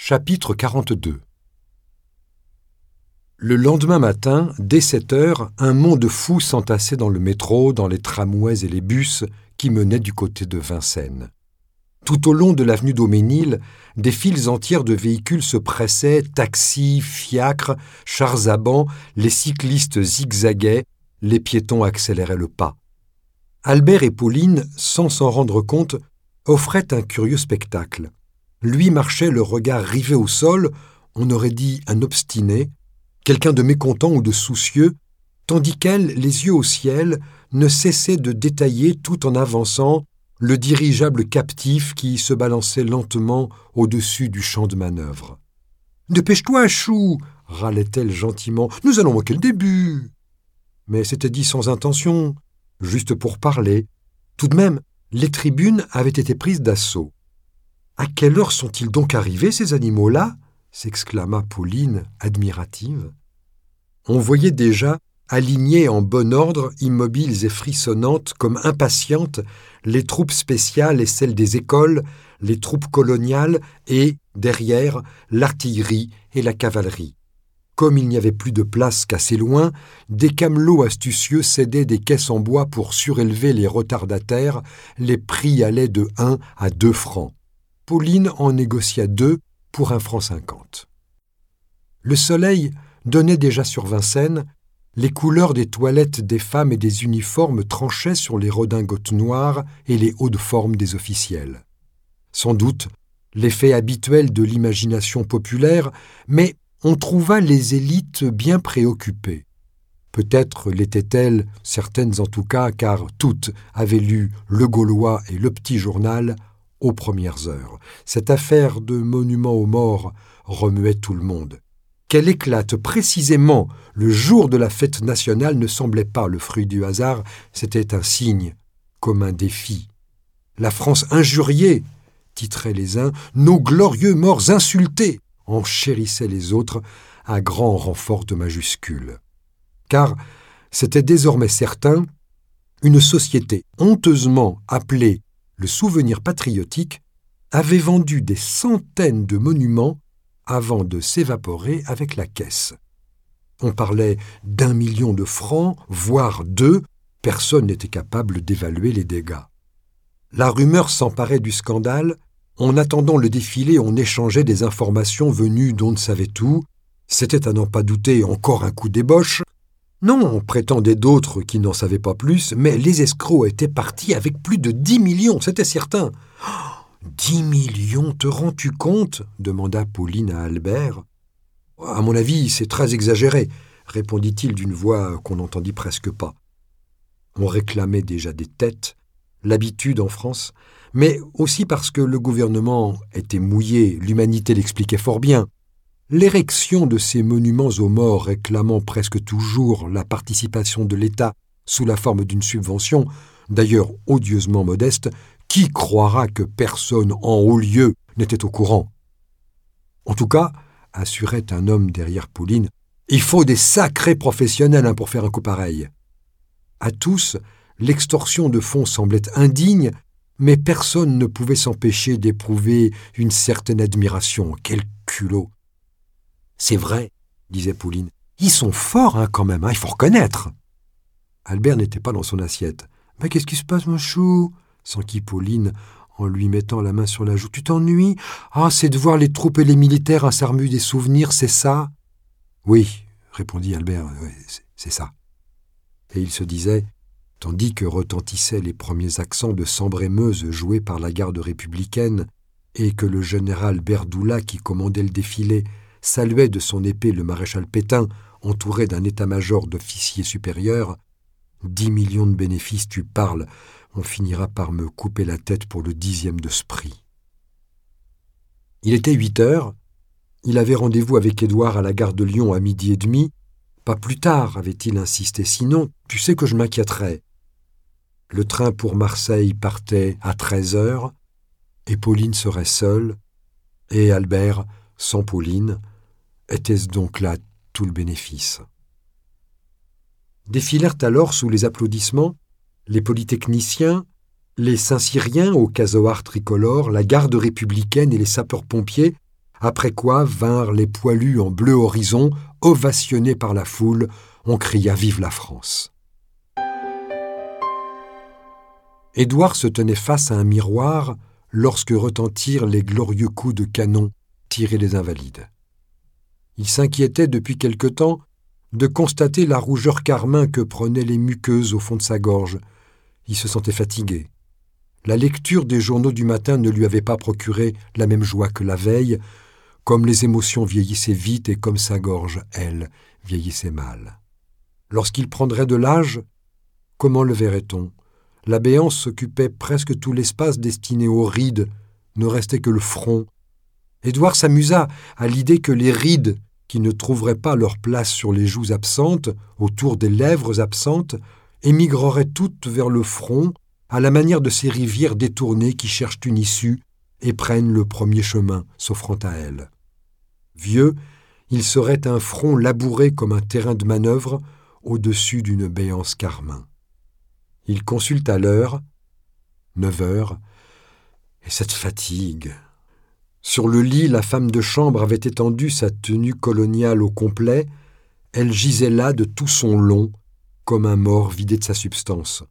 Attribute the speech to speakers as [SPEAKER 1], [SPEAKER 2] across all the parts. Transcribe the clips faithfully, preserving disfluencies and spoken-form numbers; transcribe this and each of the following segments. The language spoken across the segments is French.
[SPEAKER 1] Chapitre quarante-deux. Le lendemain matin, dès sept heures, un monde fou s'entassait dans le métro, dans les tramways et les bus qui menaient du côté de Vincennes. Tout au long de l'avenue Daumesnil, des files entières de véhicules se pressaient, taxis, fiacres, chars à bancs, les cyclistes zigzaguaient, les piétons accéléraient le pas. Albert et Pauline, sans s'en rendre compte, offraient un curieux spectacle. Lui marchait le regard rivé au sol, on aurait dit un obstiné, quelqu'un de mécontent ou de soucieux, tandis qu'elle, les yeux au ciel, ne cessait de détailler tout en avançant le dirigeable captif qui se balançait lentement au-dessus du champ de manœuvre. « Dépêche-toi, chou !» râlait-elle gentiment. « Nous allons manquer le début !» Mais c'était dit sans intention, juste pour parler. Tout de même, les tribunes avaient été prises d'assaut. « À quelle heure sont-ils donc arrivés, ces animaux-là » s'exclama Pauline, admirative. On voyait déjà, alignées en bon ordre, immobiles et frissonnantes, comme impatientes, les troupes spéciales et celles des écoles, les troupes coloniales et, derrière, l'artillerie et la cavalerie. Comme il n'y avait plus de place qu'assez loin, des camelots astucieux cédaient des caisses en bois pour surélever les retardataires, les prix allaient de un à deux francs. Pauline en négocia deux pour un franc cinquante. Le soleil donnait déjà sur Vincennes, les couleurs des toilettes des femmes et des uniformes tranchaient sur les redingotes noires et les hauts de forme des officiels. Sans doute l'effet habituel de l'imagination populaire, mais on trouva les élites bien préoccupées. Peut-être l'étaient-elles, certaines en tout cas, car toutes avaient lu Le Gaulois et Le Petit Journal aux premières heures. Cette affaire de monument aux morts remuait tout le monde. Qu'elle éclate précisément le jour de la fête nationale ne semblait pas le fruit du hasard, c'était un signe, comme un défi. « La France injuriée !» titraient les uns, « Nos glorieux morts insultés !» enchérissaient les autres, à grand renfort de majuscules. Car c'était désormais certain, une société honteusement appelée le souvenir patriotique avait vendu des centaines de monuments avant de s'évaporer avec la caisse. On parlait d'un million de francs, voire deux, personne n'était capable d'évaluer les dégâts. La rumeur s'emparait du scandale, en attendant le défilé on échangeait des informations venues d'on ne savait où, c'était à n'en pas douter encore un coup d'ébauche. Non, on prétendait d'autres qui n'en savaient pas plus, mais les escrocs étaient partis avec plus de dix millions, c'était certain. « Dix millions, te rends-tu compte » demanda Pauline à Albert. « À mon avis, c'est très exagéré » répondit-il d'une voix qu'on n'entendit presque pas. On réclamait déjà des têtes, l'habitude en France, mais aussi parce que le gouvernement était mouillé, l'humanité l'expliquait fort bien. L'érection de ces monuments aux morts réclamant presque toujours la participation de l'État sous la forme d'une subvention, d'ailleurs odieusement modeste, qui croira que personne en haut lieu n'était au courant? En tout cas, assurait un homme derrière Pauline, il faut des sacrés professionnels hein, pour faire un coup pareil. À tous, l'extorsion de fonds semblait indigne, mais personne ne pouvait s'empêcher d'éprouver une certaine admiration. Quel culot! C'est vrai, disait Pauline. Ils sont forts hein, quand même, hein, il faut reconnaître. Albert n'était pas dans son assiette. « Mais qu'est-ce qui se passe, mon chou ?» s'enquit Pauline en lui mettant la main sur la joue. « Tu t'ennuies ? Ah, c'est de voir les troupes et les militaires à s'armuer des souvenirs, c'est ça ?»« Oui, » répondit Albert, oui, c'est ça. Et il se disait, tandis que retentissaient les premiers accents de Sambre-et-Meuse joués par la garde républicaine et que le général Berdoula, qui commandait le défilé, saluait de son épée le maréchal Pétain, entouré d'un état-major d'officiers supérieurs. « Dix millions de bénéfices, tu parles, on finira par me couper la tête pour le dixième de ce prix. » Il était huit heures, il avait rendez-vous avec Édouard à la gare de Lyon à midi et demi. Pas plus tard, avait-il insisté, sinon tu sais que je m'inquiéterais. Le train pour Marseille partait à treize heures, et Pauline serait seule, et Albert, sans Pauline, était-ce donc là tout le bénéfice? Défilèrent alors sous les applaudissements les polytechniciens, les Saint-Cyriens au casoar tricolore, la garde républicaine et les sapeurs-pompiers, après quoi vinrent les poilus en bleu horizon, ovationnés par la foule, on cria « Vive la France !» Édouard se tenait face à un miroir lorsque retentirent les glorieux coups de canon tirés des Invalides. Il s'inquiétait depuis quelque temps de constater la rougeur carmin que prenaient les muqueuses au fond de sa gorge. Il se sentait fatigué. La lecture des journaux du matin ne lui avait pas procuré la même joie que la veille, comme les émotions vieillissaient vite et comme sa gorge, elle, vieillissait mal. Lorsqu'il prendrait de l'âge, comment le verrait-on ? La béance s'occupait presque tout l'espace destiné aux rides, ne restait que le front. Édouard s'amusa à l'idée que les rides, qui ne trouveraient pas leur place sur les joues absentes, autour des lèvres absentes, émigreraient toutes vers le front, à la manière de ces rivières détournées qui cherchent une issue et prennent le premier chemin, s'offrant à elles. Vieux, il serait un front labouré comme un terrain de manœuvre au-dessus d'une béance carmin. Il consulta l'heure, neuf heures, et cette fatigue. Sur le lit, la femme de chambre avait étendu sa tenue coloniale au complet. Elle gisait là de tout son long, comme un mort vidé de sa substance.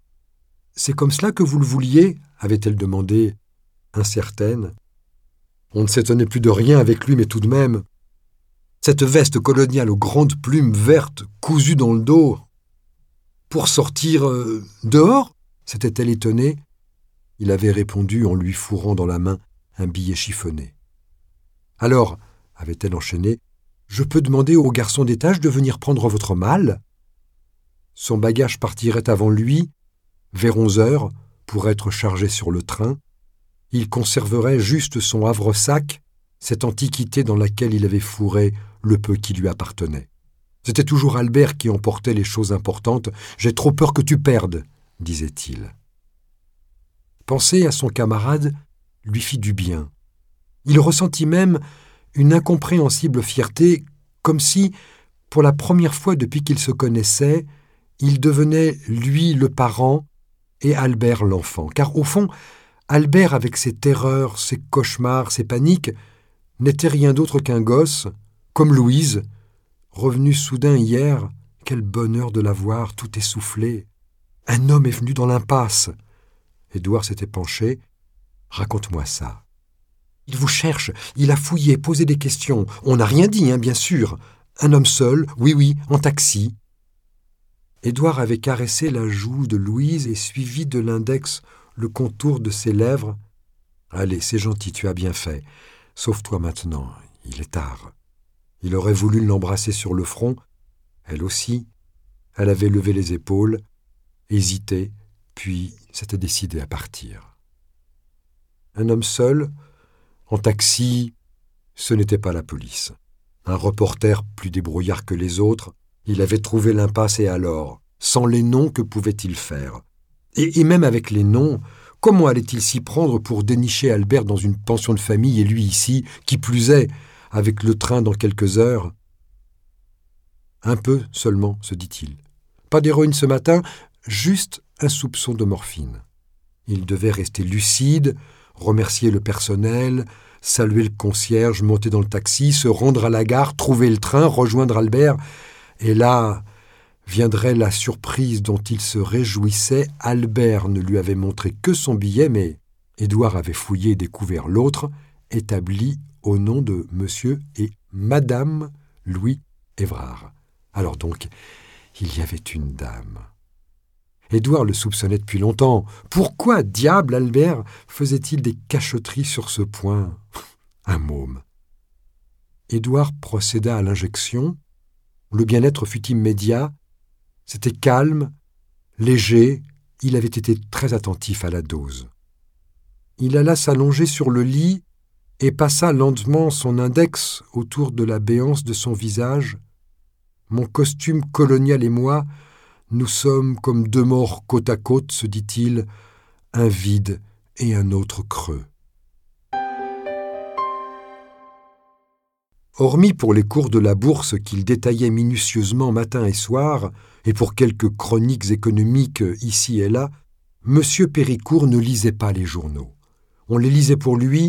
[SPEAKER 1] « C'est comme cela que vous le vouliez ?» avait-elle demandé, incertaine. On ne s'étonnait plus de rien avec lui, mais tout de même. Cette veste coloniale aux grandes plumes vertes cousues dans le dos. Pour sortir euh, dehors ? S'était-elle étonnée. Il avait répondu en lui fourrant dans la main un billet chiffonné. « Alors, avait-elle enchaîné, je peux demander au garçon d'étage de venir prendre votre malle ? Son bagage partirait avant lui, vers onze heures, pour être chargé sur le train. Il conserverait juste son havre-sac, cette antiquité dans laquelle il avait fourré le peu qui lui appartenait. C'était toujours Albert qui emportait les choses importantes. « J'ai trop peur que tu perdes », disait-il. Penser à son camarade lui fit du bien. Il ressentit même une incompréhensible fierté, comme si, pour la première fois depuis qu'ils se connaissaient, il devenait lui le parent et Albert l'enfant. Car au fond, Albert, avec ses terreurs, ses cauchemars, ses paniques, n'était rien d'autre qu'un gosse, comme Louise, revenue soudain hier. Quel bonheur de la voir, tout essoufflée. Un homme est venu dans l'impasse. Édouard s'était penché. « Raconte-moi ça. »« Il vous cherche, il a fouillé, posé des questions. On n'a rien dit, hein, bien sûr. Un homme seul, oui, oui, en taxi. » Édouard avait caressé la joue de Louise et suivi de l'index le contour de ses lèvres. « Allez, c'est gentil, tu as bien fait. Sauve-toi maintenant, il est tard. » Il aurait voulu l'embrasser sur le front. Elle aussi. Elle avait levé les épaules, hésité, puis s'était décidée à partir. Un homme seul, en taxi, ce n'était pas la police. Un reporter plus débrouillard que les autres, il avait trouvé l'impasse et alors, sans les noms, que pouvait-il faire ? Et, et même avec les noms, comment allait-il s'y prendre pour dénicher Albert dans une pension de famille et lui ici, qui plus est, avec le train dans quelques heures ? Un peu seulement, se dit-il. Pas d'héroïne ce matin, juste un soupçon de morphine. Il devait rester lucide, remercier le personnel, saluer le concierge, monter dans le taxi, se rendre à la gare, trouver le train, rejoindre Albert. Et là viendrait la surprise dont il se réjouissait. Albert ne lui avait montré que son billet, mais Édouard avait fouillé et découvert l'autre, établi au nom de Monsieur et Madame Louis Évrard. Alors donc, il y avait une dame. Édouard le soupçonnait depuis longtemps. Pourquoi, diable, Albert, faisait-il des cachotteries sur ce point ? Un môme. Édouard procéda à l'injection. Le bien-être fut immédiat. C'était calme, léger. Il avait été très attentif à la dose. Il alla s'allonger sur le lit et passa lentement son index autour de la béance de son visage. Mon costume colonial et moi, nous sommes comme deux morts côte à côte, se dit-il, un vide et un autre creux. Hormis pour les cours de la bourse qu'il détaillait minutieusement matin et soir, et pour quelques chroniques économiques ici et là, M. Péricourt ne lisait pas les journaux. On les lisait pour lui,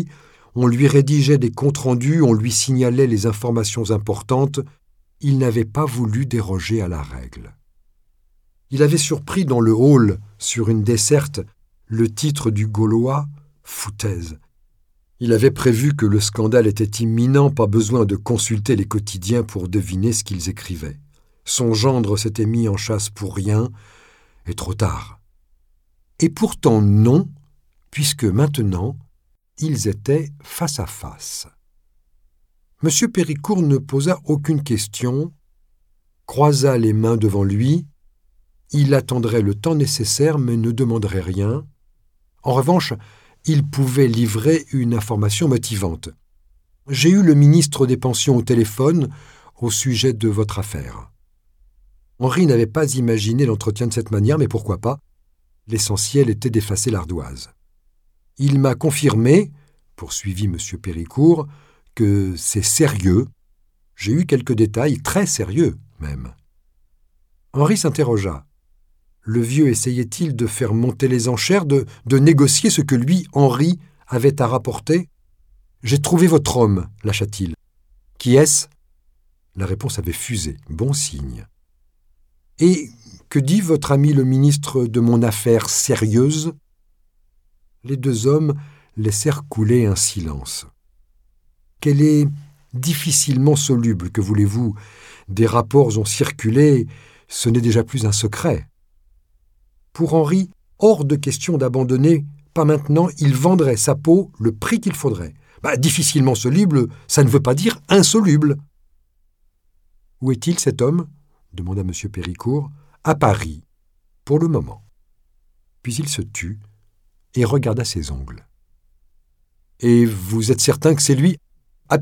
[SPEAKER 1] on lui rédigeait des comptes rendus, on lui signalait les informations importantes. Il n'avait pas voulu déroger à la règle. Il avait surpris dans le hall, sur une desserte, le titre du Gaulois « Foutaise ». Il avait prévu que le scandale était imminent, pas besoin de consulter les quotidiens pour deviner ce qu'ils écrivaient. Son gendre s'était mis en chasse pour rien, et trop tard. Et pourtant non, puisque maintenant, ils étaient face à face. Monsieur Péricourt ne posa aucune question, croisa les mains devant lui, il attendrait le temps nécessaire mais ne demanderait rien. En revanche, il pouvait livrer une information motivante. « J'ai eu le ministre des Pensions au téléphone au sujet de votre affaire. » Henri n'avait pas imaginé l'entretien de cette manière, mais pourquoi pas? L'essentiel était d'effacer l'ardoise. « Il m'a confirmé, poursuivit M. Péricourt, que c'est sérieux. J'ai eu quelques détails, très sérieux même. » Henri s'interrogea. Le vieux essayait-il de faire monter les enchères, de, de négocier ce que lui, Henri, avait à rapporter? « J'ai trouvé votre homme, lâcha-t-il. »« Qui est-ce » La réponse avait fusé. Bon signe. « Et que dit votre ami le ministre de mon affaire sérieuse ?» Les deux hommes laissèrent couler un silence. « Qu'elle est difficilement soluble, que voulez-vous? Des rapports ont circulé, ce n'est déjà plus un secret. » Pour Henri, hors de question d'abandonner, pas maintenant, il vendrait sa peau le prix qu'il faudrait. Bah, difficilement soluble, ça ne veut pas dire insoluble. « Où est-il, cet homme ?» demanda M. Péricourt. « À Paris, pour le moment. » Puis il se tut et regarda ses ongles. « Et vous êtes certain que c'est lui ?»« Absolument. »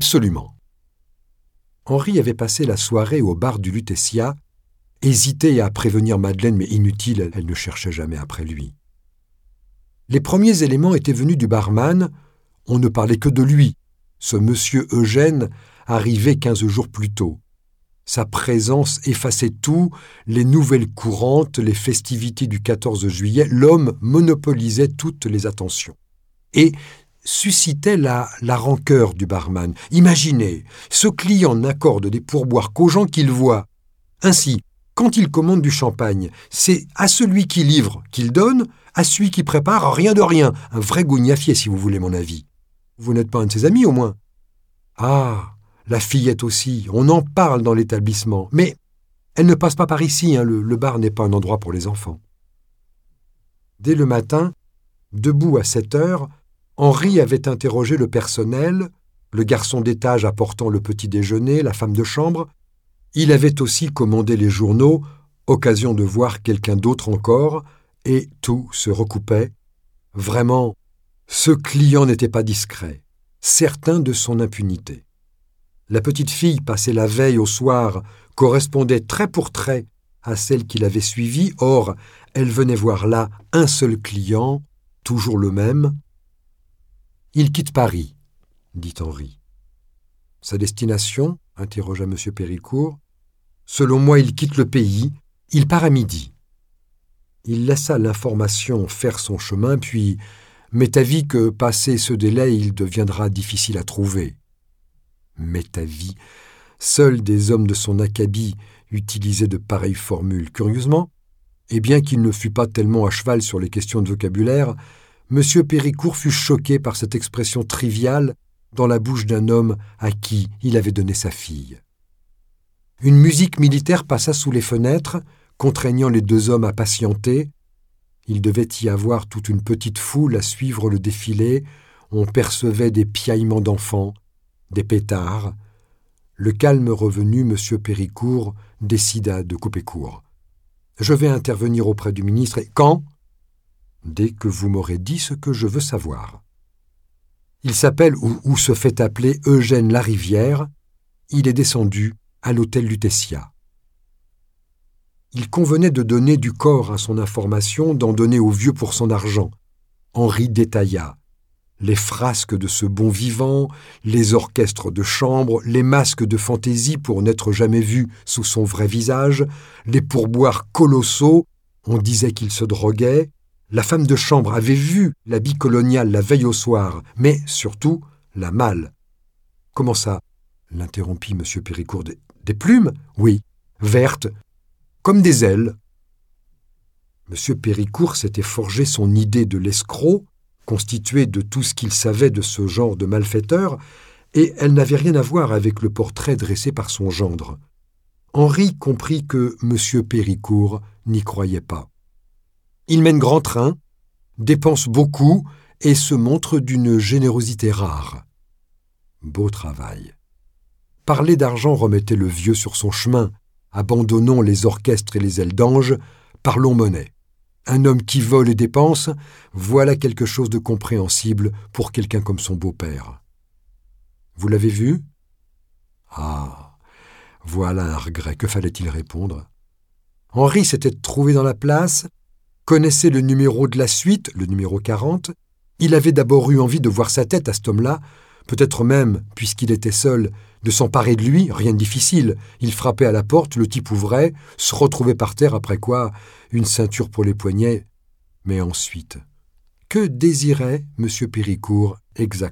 [SPEAKER 1] Henri avait passé la soirée au bar du Lutetia, hésité à prévenir Madeleine, mais inutile, elle ne cherchait jamais après lui. Les premiers éléments étaient venus du barman, on ne parlait que de lui, ce monsieur Eugène, arrivé quinze jours plus tôt. Sa présence effaçait tout, les nouvelles courantes, les festivités du quatorze juillet, l'homme monopolisait toutes les attentions. Et suscitait la, la rancœur du barman. Imaginez, ce client n'accorde des pourboires qu'aux gens qu'il voit. Ainsi, quand il commande du champagne, c'est à celui qui livre qu'il donne, à celui qui prépare, rien de rien. Un vrai gougnafier, si vous voulez mon avis. Vous n'êtes pas un de ses amis, au moins? Ah, la fillette aussi, on en parle dans l'établissement. Mais elle ne passe pas par ici, hein, le, le bar n'est pas un endroit pour les enfants. Dès le matin, debout à sept heures, Henri avait interrogé le personnel, le garçon d'étage apportant le petit déjeuner, la femme de chambre. Il avait aussi commandé les journaux, occasion de voir quelqu'un d'autre encore, et tout se recoupait. Vraiment, ce client n'était pas discret, certain de son impunité. La petite fille, passée la veille au soir, correspondait trait pour trait à celle qui l'avait suivie. Or, elle venait voir là un seul client, toujours le même. « Il quitte Paris, » dit Henri. « Sa destination ?» interrogea M. Péricourt. « Selon moi, il quitte le pays. Il part à midi. » Il laissa l'information faire son chemin, puis m'est avis que, passé ce délai, il deviendra difficile à trouver. M'est avis, seuls des hommes de son acabit utilisaient de pareilles formules. Curieusement, et bien qu'il ne fût pas tellement à cheval sur les questions de vocabulaire, M. Péricourt fut choqué par cette expression triviale dans la bouche d'un homme à qui il avait donné sa fille. Une musique militaire passa sous les fenêtres, contraignant les deux hommes à patienter. Il devait y avoir toute une petite foule à suivre le défilé. On percevait des piaillements d'enfants, des pétards. Le calme revenu, M. Péricourt décida de couper court. « Je vais intervenir auprès du ministre et quand ?» « Dès que vous m'aurez dit ce que je veux savoir. » Il s'appelle ou, ou se fait appeler Eugène Larivière. Il est descendu à l'hôtel Lutetia. Il convenait de donner du corps à son information, d'en donner au vieux pour son argent. Henri détailla les frasques de ce bon vivant, les orchestres de chambre, les masques de fantaisie pour n'être jamais vus sous son vrai visage, les pourboires colossaux, on disait qu'il se droguait. La femme de chambre avait vu l'habit colonial la veille au soir, mais surtout la malle. »« Comment ça ?» l'interrompit M. Péricourt. Des, des plumes ? Oui, vertes, comme des ailes. » M. Péricourt s'était forgé son idée de l'escroc, constituée de tout ce qu'il savait de ce genre de malfaiteur, et elle n'avait rien à voir avec le portrait dressé par son gendre. Henri comprit que M. Péricourt n'y croyait pas. Il mène grand train, dépense beaucoup et se montre d'une générosité rare. Beau travail. Parler d'argent remettait le vieux sur son chemin. Abandonnons les orchestres et les ailes d'ange, parlons monnaie. Un homme qui vole et dépense, voilà quelque chose de compréhensible pour quelqu'un comme son beau-père. Vous l'avez vu ? Ah, voilà un regret. Que fallait-il répondre ? Henri s'était trouvé dans la place, connaissait le numéro de la suite, le numéro quarante. Il avait d'abord eu envie de voir sa tête à cet homme-là, peut-être même, puisqu'il était seul, de s'emparer de lui, rien de difficile. Il frappait à la porte, le type ouvrait, se retrouvait par terre, après quoi, une ceinture pour les poignets. Mais ensuite, que désirait M. Péricourt exactement ?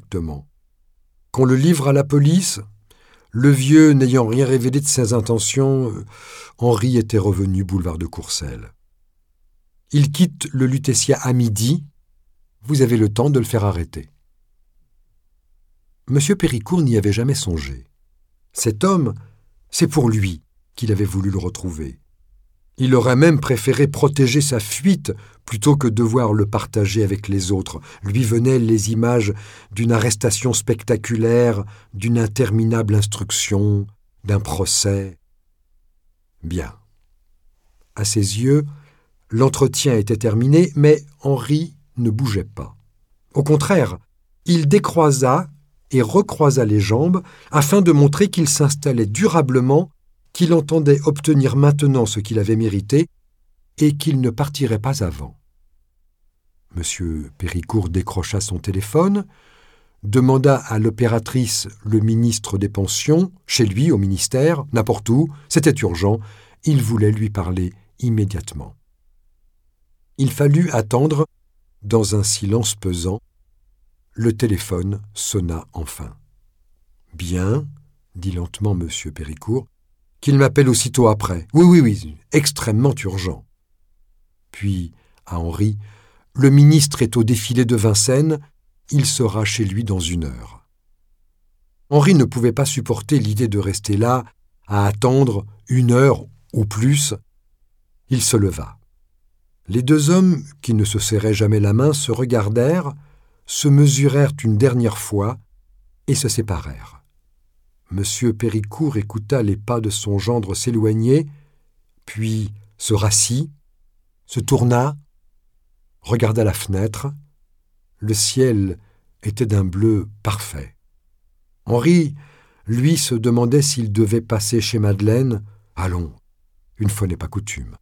[SPEAKER 1] Qu'on le livre à la police ? Le vieux n'ayant rien révélé de ses intentions, Henri était revenu boulevard de Courcelles. Il quitte le Lutetia à midi. Vous avez le temps de le faire arrêter. M. Péricourt n'y avait jamais songé. Cet homme, c'est pour lui qu'il avait voulu le retrouver. Il aurait même préféré protéger sa fuite plutôt que devoir le partager avec les autres. Lui venaient les images d'une arrestation spectaculaire, d'une interminable instruction, d'un procès. Bien. À ses yeux, l'entretien était terminé, mais Henri ne bougeait pas. Au contraire, il décroisa et recroisa les jambes afin de montrer qu'il s'installait durablement, qu'il entendait obtenir maintenant ce qu'il avait mérité et qu'il ne partirait pas avant. M. Péricourt décrocha son téléphone, demanda à l'opératrice le ministre des Pensions, chez lui, au ministère, n'importe où, c'était urgent, il voulait lui parler immédiatement. Il fallut attendre, dans un silence pesant. Le téléphone sonna enfin. « Bien, » dit lentement M. Péricourt, « qu'il m'appelle aussitôt après. Oui, oui, oui, extrêmement urgent. » Puis, à Henri, « Le ministre est au défilé de Vincennes, il sera chez lui dans une heure. » Henri ne pouvait pas supporter l'idée de rester là, à attendre une heure ou plus. Il se leva. Les deux hommes, qui ne se serraient jamais la main, se regardèrent, se mesurèrent une dernière fois et se séparèrent. M. Péricourt écouta les pas de son gendre s'éloigner, puis se rassit, se tourna, regarda la fenêtre. Le ciel était d'un bleu parfait. Henri, lui, se demandait s'il devait passer chez Madeleine. Allons, une fois n'est pas coutume.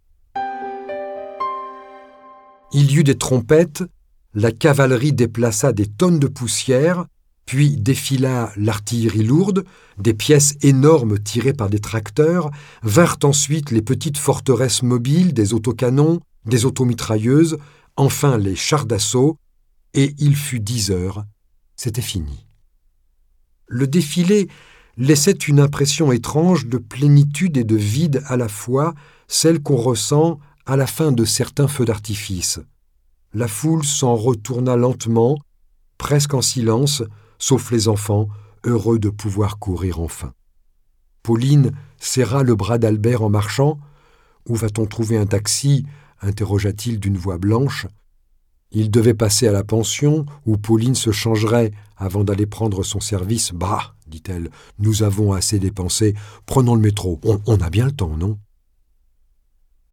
[SPEAKER 1] Il y eut des trompettes, la cavalerie déplaça des tonnes de poussière, puis défila l'artillerie lourde, des pièces énormes tirées par des tracteurs, vinrent ensuite les petites forteresses mobiles des autocanons, des automitrailleuses, enfin les chars d'assaut, et il fut dix heures, c'était fini. Le défilé laissait une impression étrange de plénitude et de vide à la fois, celle qu'on ressent à la fin de certains feux d'artifice. La foule s'en retourna lentement, presque en silence, sauf les enfants, heureux de pouvoir courir enfin. Pauline serra le bras d'Albert en marchant. « Où va-t-on trouver un taxi ?» interrogea-t-il d'une voix blanche. Il devait passer à la pension, où Pauline se changerait avant d'aller prendre son service. « Bah !» dit-elle, « nous avons assez dépensé. Prenons le métro. On, on a bien le temps, non ?»